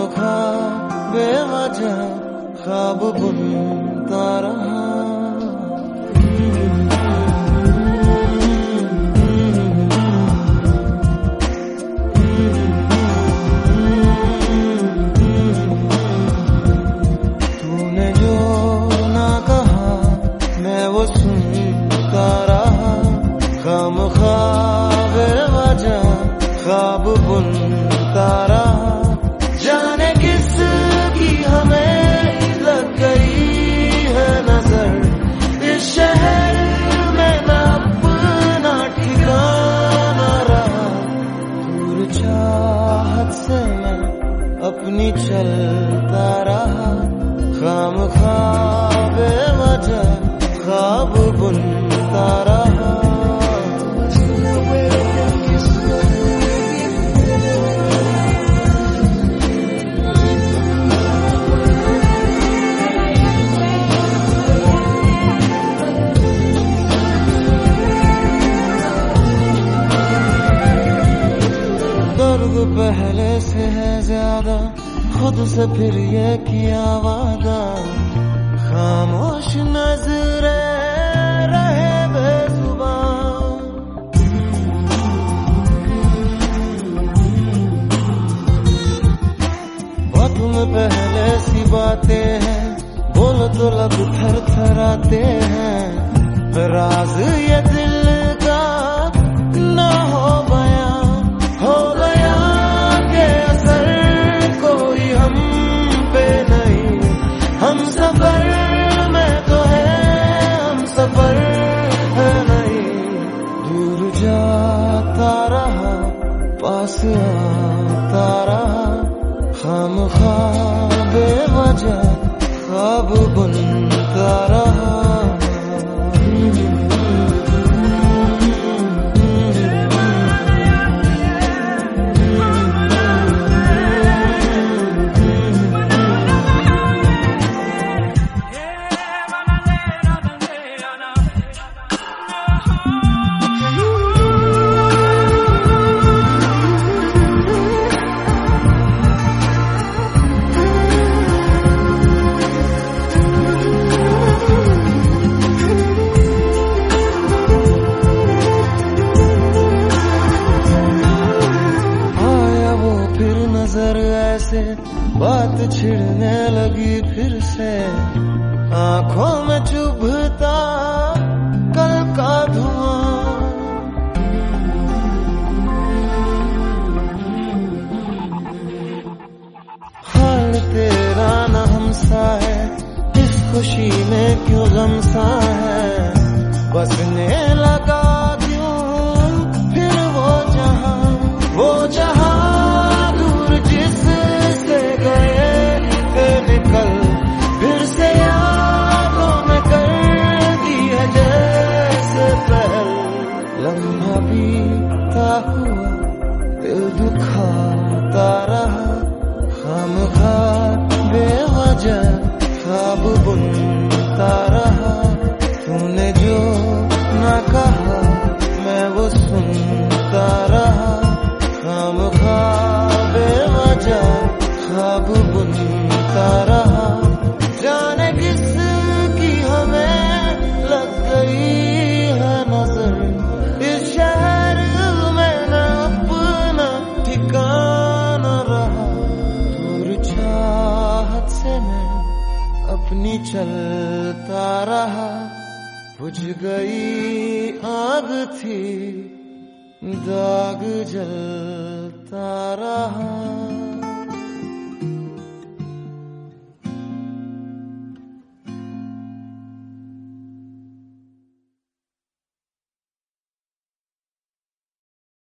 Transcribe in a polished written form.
खामखा बेवजह ख्वाब बुनता रहा। तूने जो ना कहा मैं वो सुनता रहा, खामखा बेवजह ख्वाब बुनता रहा। जाने किस की हमें लग गई है नजर, इस शहर में न अपना ठिकाना रहा। दूर चाहत से मैं अपनी चलता रहा, खामखा बेवजह ख्वाब बुनता रहा। दर्द पहले से है ज्यादा, खुद से फिर ये किया वादा। खामोश नजरे रहे बेजुबान, बातों में पहले सी बातें हैं, बोलो तो लब थर थराते हैं। राज ये दिल का ना हो गया के असर कोई हम पे नहीं। हम सफर में तो है, हम सफर है नहीं। दूर जाता रहा, पास आता रहा, खामखा बेवजह ख्वाब बुनता रहा। ऐसे बात छिड़ने लगी फिर से, आंखों में चुभता कल का धुआं। हाल तेरा न हमसा है, इस खुशी में क्यों गम सा है। बसने लगा क्यों फिर वो जहां दूर जिससे गए थे निकल, फिर से यादों में कर दी है जैसे पहल। लम्हा बीता हुआ दिल दुखाता रहा, खामखा बेवजह ख्वाब बुनता रहा। तूने जो ना कहा मैं वो सुनता रहा, खामखा बेवजह ख्वाब बुनता रहा। जाने किस की हमें लग गई है नजर, इस शहर में न अपना ठिकाना रहा। दूर चाहत से मैं अपनी चलता रहा, बुझ गई आग थी दाग जलता रहा।